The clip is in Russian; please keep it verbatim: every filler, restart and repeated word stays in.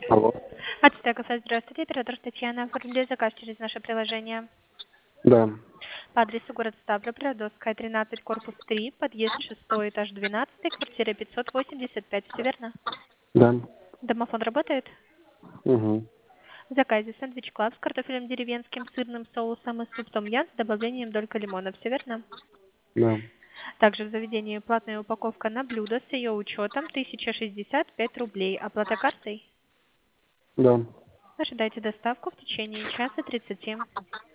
Алло. Ацтек кафе, здравствуйте. Оператор Татьяна. Оформили заказ через наше приложение. Да. По адресу город Ставрополь, Родовская, тринадцать, корпус три, подъезд шестой, этаж двенадцатый, квартира пятьсот восемьдесят пять. Все верно? Да. Домофон работает? Угу. В заказе сэндвич клаб с картофелем деревенским, сырным соусом и суп том ям с добавлением долька лимона. Все верно? Да. Также в заведении платная упаковка на блюдо с ее учетом тысяча шестьдесят пять рублей. Оплата картой? Да. Ожидайте доставку в течение часа тридцати.